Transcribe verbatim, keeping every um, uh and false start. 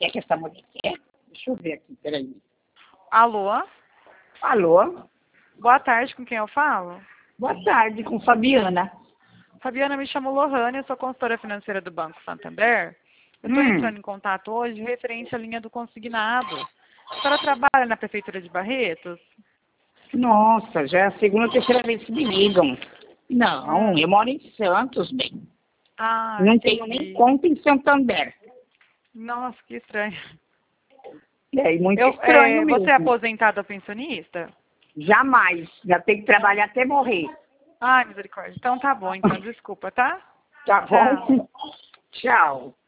que é que essa mulher quer? Deixa eu ver aqui, peraí. Alô? Alô? Boa tarde, com quem eu falo? Boa tarde, com Fabiana. Fabiana, me chamo Lohane, eu sou consultora financeira do Banco Santander. Eu estou Hum. entrando em contato hoje referente à linha do consignado. A senhora trabalha na Prefeitura de Barretos? Nossa, já é a segunda ou terceira vez que me ligam. Não, Hum. eu moro em Santos, bem. Ah, Não entendi. tenho nem conta em Santander. Nossa, que estranho. É muito Eu, estranho é, mesmo. você é aposentado ou pensionista? Jamais. Já tenho que trabalhar até morrer. Ai, misericórdia. Então tá bom, então desculpa, tá? Tá Tchau. bom? Tchau.